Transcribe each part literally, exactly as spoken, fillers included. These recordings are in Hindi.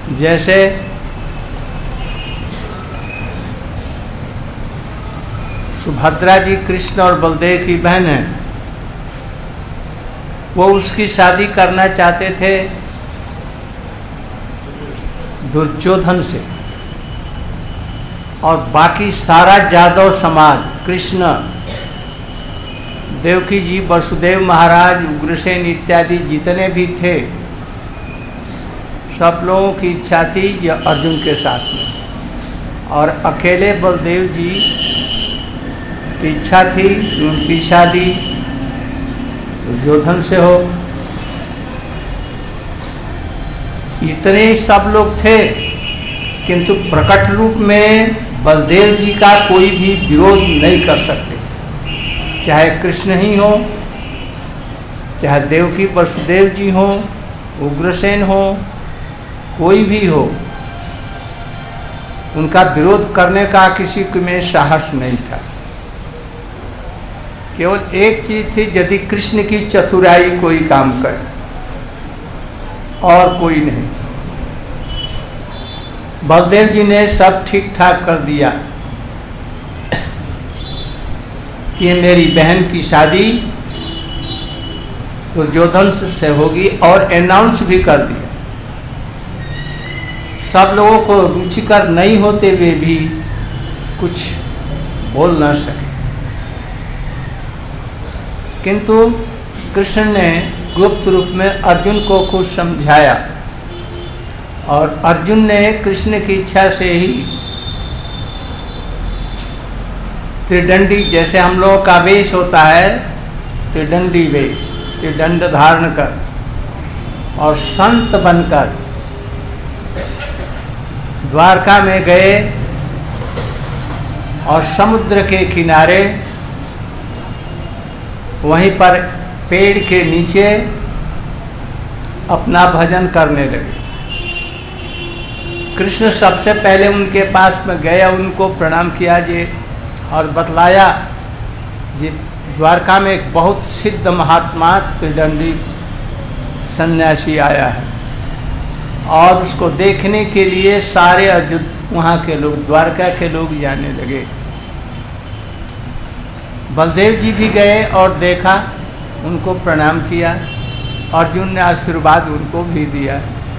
जैसे सुभद्रा जी कृष्ण और बलदेव की बहन है, वो उसकी शादी करना चाहते थे दुर्योधन से, और बाकी सारा यादव समाज, कृष्ण, देवकी जी, वसुदेव महाराज, उग्रसेन इत्यादि जितने भी थे, सब लोगों की इच्छा थी जो अर्जुन के साथ में, और अकेले बलदेव जी की इच्छा थी कि उनकी शादी दुर्योधन से हो। इतने सब लोग थे, किंतु प्रकट रूप में बलदेव जी का कोई भी विरोध नहीं कर सकते, चाहे कृष्ण ही हो, चाहे देवकी वसुदेव जी हो, उग्रसेन हो, कोई भी हो, उनका विरोध करने का किसी में साहस नहीं था। केवल एक चीज थी, यदि कृष्ण की चतुराई कोई काम करे, और कोई नहीं। बलदेव जी ने सब ठीक ठाक कर दिया कि मेरी बहन की शादी दुर्योधन से होगी, और अनाउंस भी कर दिया। सब लोगों को रुचिकर नहीं होते हुए भी कुछ बोल न सके, किंतु कृष्ण ने गुप्त रूप में अर्जुन को कुछ समझाया, और अर्जुन ने कृष्ण की इच्छा से ही त्रिदंडी, जैसे हम लोगों का वेश होता है त्रिदंडी वेश, त्रिदंड धारण कर और संत बनकर द्वारका में गए, और समुद्र के किनारे वहीं पर पेड़ के नीचे अपना भजन करने लगे। कृष्ण सबसे पहले उनके पास में गया, उनको प्रणाम किया जी, और बतलाया जी द्वारका में एक बहुत सिद्ध महात्मा त्रिदंडी सन्यासी आया है, और उसको देखने के लिए सारे अयोध्या वहाँ के लोग, द्वारका के लोग जाने लगे। बलदेव जी भी गए और देखा, उनको प्रणाम किया, अर्जुन ने आशीर्वाद उनको भी दिया,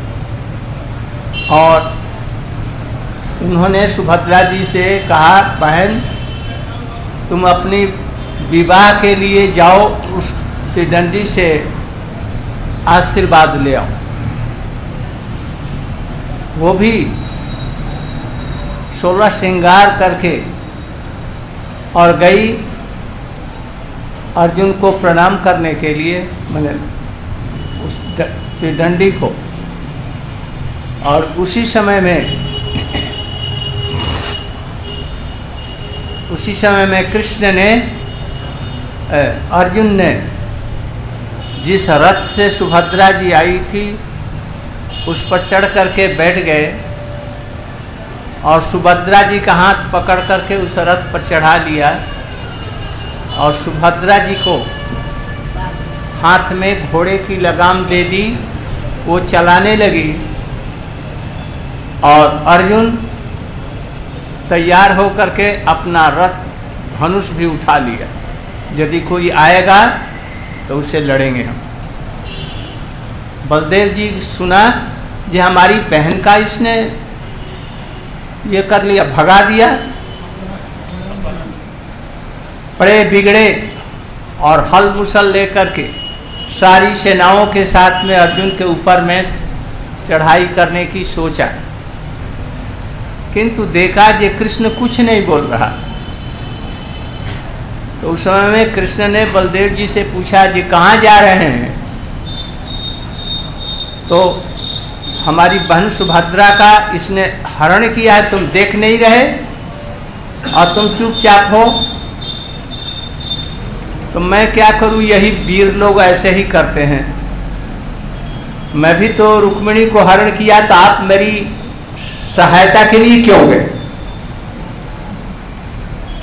और उन्होंने सुभद्रा जी से कहा, बहन तुम अपनी विवाह के लिए जाओ, उस त्रिदंडी से आशीर्वाद ले आओ। वो भी सोलह श्रृंगार करके और गई अर्जुन को प्रणाम करने के लिए, मैंने उस त्रिदंडी को। और उसी समय में उसी समय में कृष्ण ने, अर्जुन ने जिस रथ से सुभद्रा जी आई थी उस पर चढ़ करके बैठ गए, और सुभद्रा जी का हाथ पकड़ करके उस रथ पर चढ़ा लिया, और सुभद्रा जी को हाथ में घोड़े की लगाम दे दी, वो चलाने लगी, और अर्जुन तैयार होकर के अपना रथ धनुष भी उठा लिया, यदि कोई आएगा तो उससे लड़ेंगे हम। बलदेव जी सुना जी हमारी बहन का इसने ये कर लिया, भगा दिया, बड़े बिगड़े, और हल मुसल लेकर के सारी सेनाओं के साथ में अर्जुन के ऊपर में चढ़ाई करने की सोचा, किंतु देखा कि कृष्ण कुछ नहीं बोल रहा। तो उस समय में कृष्ण ने बलदेव जी से पूछा, जी कहाँ जा रहे हैं? तो हमारी बहन सुभद्रा का इसने हरण किया है, तुम देख नहीं रहे और तुम चुपचाप हो, तो मैं क्या करूं? यही वीर लोग ऐसे ही करते हैं। मैं भी तो रुक्मिणी को हरण किया, तो आप मेरी सहायता के लिए क्यों गए?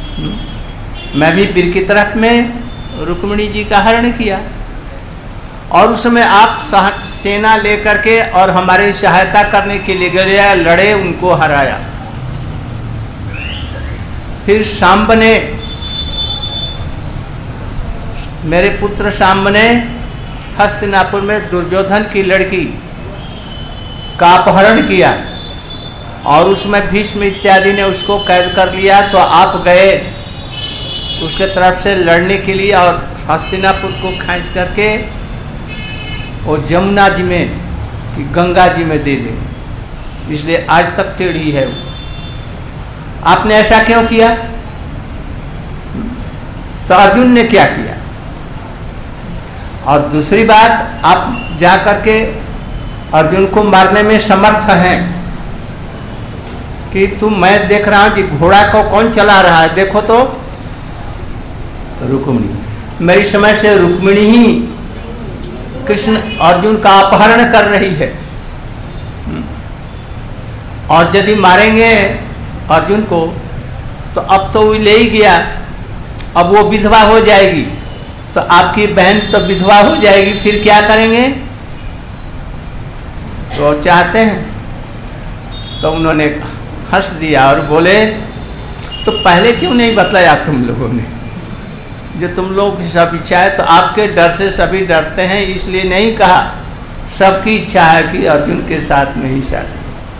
मैं भी वीर की तरफ में रुक्मिणी जी का हरण किया, और उस समय आप सेना लेकर के और हमारी सहायता करने के लिए गए, लड़े, उनको हराया। फिर शाम्ब ने, मेरे पुत्र शाम्ब ने हस्तिनापुर में दुर्योधन की लड़की का अपहरण किया और उसमें भीष्म इत्यादि ने उसको कैद कर लिया। तो आप गए उसके तरफ से लड़ने के लिए और हस्तिनापुर को खींच करके वो जमुना जी में कि गंगा जी में दे दे, इसलिए आज तक टेढ़ी है वो। आपने ऐसा क्यों किया? तो अर्जुन ने क्या किया? और दूसरी बात, आप जा करके अर्जुन को मारने में समर्थ हैं कि तुम, मैं देख रहा हूं कि घोड़ा को कौन चला रहा है, देखो तो रुक्मिणी। मेरी समझ से रुक्मिणी ही कृष्ण अर्जुन का अपहरण कर रही है। और यदि मारेंगे अर्जुन को तो अब तो वो ले ही गया, अब वो विधवा हो जाएगी, तो आपकी बहन तो विधवा हो जाएगी, फिर क्या करेंगे? तो चाहते हैं। तो उन्होंने हंस दिया और बोले, तो पहले क्यों नहीं बतलाया तुम लोगों ने? जो तुम लोग की सब इच्छा है, तो आपके डर से सभी डरते हैं, इसलिए नहीं कहा। सबकी इच्छा है कि अर्जुन के साथ में ही शादी।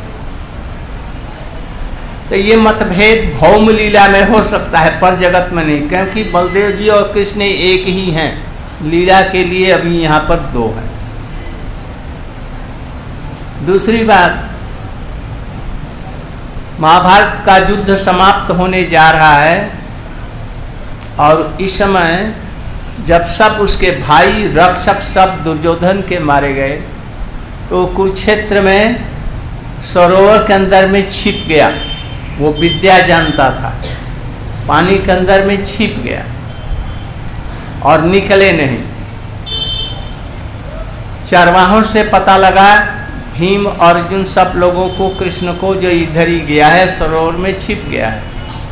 तो ये मतभेद भौम लीला में हो सकता है, पर जगत में नहीं, क्योंकि बलदेव जी और कृष्ण एक ही हैं। लीला के लिए अभी यहाँ पर दो हैं। दूसरी बात, महाभारत का युद्ध समाप्त होने जा रहा है और इस समय जब सब उसके भाई रक्षक सब दुर्योधन के मारे गए, तो कुरुक्षेत्र में सरोवर के अंदर में छिप गया। वो विद्या जानता था, पानी के अंदर में छिप गया और निकले नहीं। चरवाहों से पता लगा, भीम और अर्जुन सब लोगों को, कृष्ण को, जो इधर ही गया है, सरोवर में छिप गया है।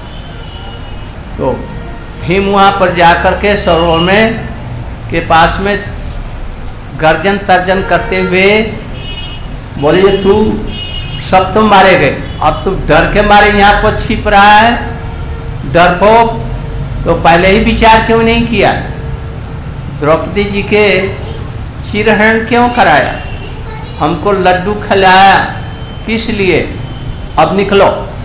तो भीम वहाँ पर जाकर के सरोवर में के पास में गर्जन तर्जन करते हुए बोले, तू सब तुम मारे गए, अब तू डर के मारे यहाँ पर छिप रहा है, डरपोक, तो पहले ही विचार क्यों नहीं किया? द्रौपदी जी के चिरहरण क्यों कराया? हमको लड्डू खिलाया, किस लिए? अब निकलो।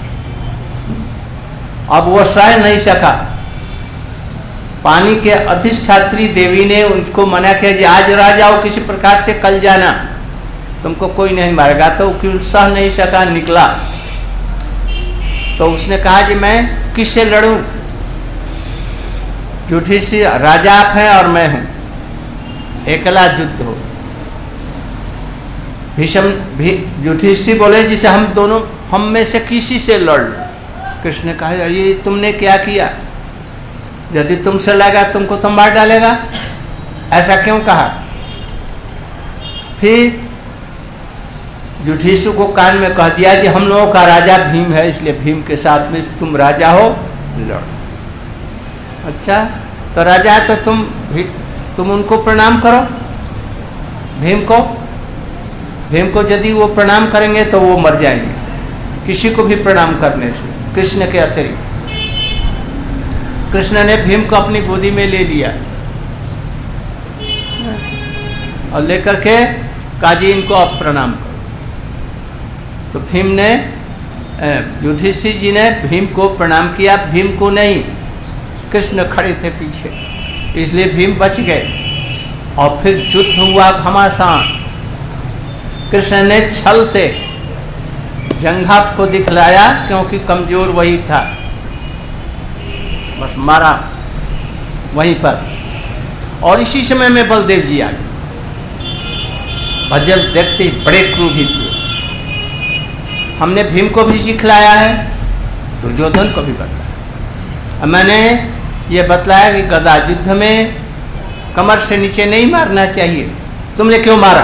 अब वो सह नहीं सका। पानी के अधिष्ठात्री देवी ने उनको मना किया कि आज रह जाओ, किसी प्रकार से कल जाना, तुमको कोई नहीं मारेगा। तो क्यों सह नहीं सका, निकला। तो उसने कहा कि मैं किससे लड़ूं? युधिष्ठिर राजा आप हैं और मैं हूं, एकला युद्ध हो। भीष्म भी युधिष्ठिर बोले, जिसे हम दोनों, हम में से किसी से लड़ लो। कृष्ण ने कहा, ये तुमने क्या किया? यदि तुमसे लगा तुमको तो मार डालेगा, ऐसा क्यों कहा? फिर युधिष्ठिर को कान में कह दिया कि हम लोगों का राजा भीम है, इसलिए भीम के साथ में तुम राजा हो, लड़ो। अच्छा, तो राजा है तो तुम भी तुम उनको प्रणाम करो, भीम को। भीम को यदि वो प्रणाम करेंगे तो वो मर जाएंगे, किसी को भी प्रणाम करने से, कृष्ण के अतिरिक्त। कृष्ण ने भीम को अपनी गोदी में ले लिया और लेकर के काजी इनको अब प्रणाम करो। तो भीम ने, युधिष्ठिर जी ने भीम को प्रणाम किया, भीम को नहीं, कृष्ण खड़े थे पीछे, इसलिए भीम बच गए। और फिर युद्ध हुआ घमासान। कृष्ण ने छल से जंघा को दिखलाया, क्योंकि कमजोर वही था, बस मारा वहीं पर। और इसी समय में बलदेव जी आ गए। भजन देखते बड़े क्रोधित हुए। हमने भीम को भी सिखलाया है, दुर्योधन को भी बतलाया। मैंने ये बतलाया कि गदा युद्ध में कमर से नीचे नहीं मारना चाहिए, तुमने क्यों मारा?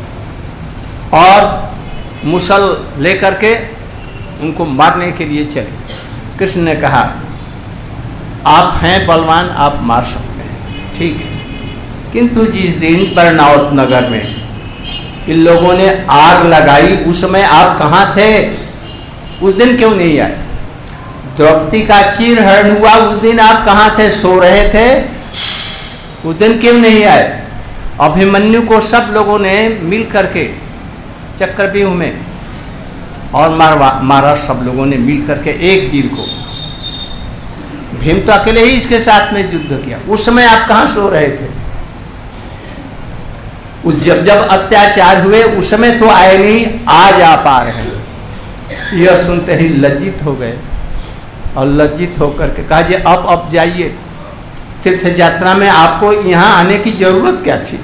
और मुसल लेकर के उनको मारने के लिए चले। कृष्ण ने कहा, आप हैं बलवान, आप मार सकते हैं, ठीक है, किंतु जिस दिन बरनावत नगर में इन लोगों ने आग लगाई, उस समय आप कहाँ थे? उस दिन क्यों नहीं आए? द्रौपदी का चीरहरण हुआ, उस दिन आप कहाँ थे? सो रहे थे, उस दिन क्यों नहीं आए? अभिमन्यु को सब लोगों ने मिल करके चक्रव्यूह में और मारवा मारा, सब लोगों ने मिल करके एक तीर को। भीम तो अकेले ही इसके साथ में युद्ध किया। उस समय आप कहाँ सो रहे थे? उस जब जब अत्याचार हुए उस समय तो आए नहीं, आज आप आ रहे हैं। यह सुनते ही लज्जित हो गए और लज्जित होकर के कहा, जी अब अब जाइए, तीर्थ यात्रा में आपको यहाँ आने की जरूरत क्या थी?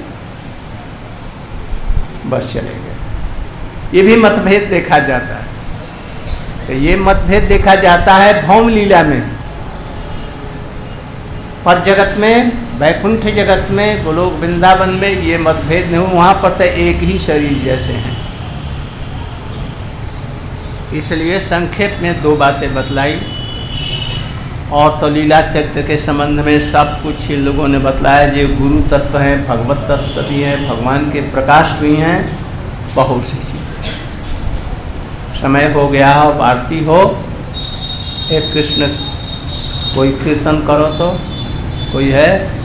बस चले गए। ये भी मतभेद देखा जाता है। तो ये मतभेद देखा जाता है भौम लीला में, पर जगत में, वैकुंठ जगत में, गोलोक वृंदावन में ये मतभेद नहीं। वहाँ पर तो एक ही शरीर जैसे हैं। इसलिए संक्षेप में दो बातें बतलाई, और तो लीला चरित्र के संबंध में सब कुछ इन लोगों ने बतलाया। जो गुरु तत्व हैं, भगवत तत्व भी हैं, भगवान के प्रकाश भी हैं, बहुत सी चीज़ें। समय हो गया हो, आरती हो। एक कृष्ण कोई कीर्तन करो तो कोई है?